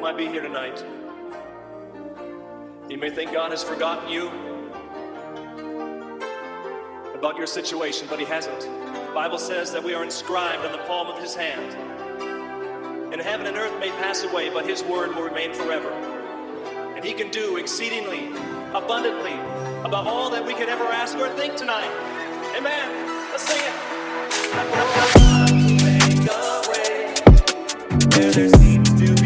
might be here tonight. You may think God has forgotten you about your situation, but He hasn't. The Bible says that we are inscribed on the palm of His hand. And heaven and earth may pass away, but His word will remain forever. And He can do exceedingly, abundantly, above all that we could ever ask or think tonight. Amen. Let's sing it. Make a way where there seems to